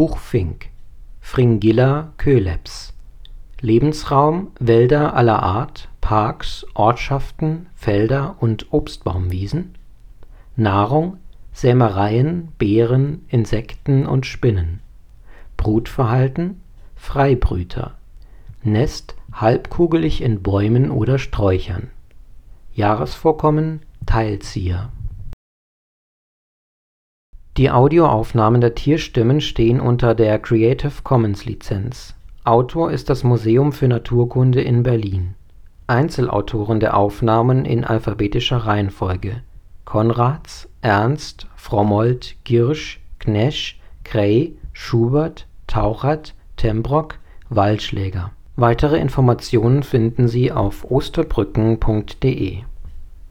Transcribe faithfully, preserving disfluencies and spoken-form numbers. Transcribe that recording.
Buchfink (Fringilla coeleps). Lebensraum: Wälder aller Art, Parks, Ortschaften, Felder und Obstbaumwiesen. Nahrung: Sämereien, Beeren, Insekten und Spinnen. Brutverhalten: Freibrüter. Nest: halbkugelig in Bäumen oder Sträuchern. Jahresvorkommen: Teilzieher. Die Audioaufnahmen der Tierstimmen stehen unter der Creative Commons Lizenz. Autor ist das Museum für Naturkunde in Berlin. Einzelautoren der Aufnahmen in alphabetischer Reihenfolge: Konrads, Ernst, Frommold, Giersch, Knesch, Kray, Schubert, Tauchert, Tembrock, Waldschläger. Weitere Informationen finden Sie auf osterbrücken punkt de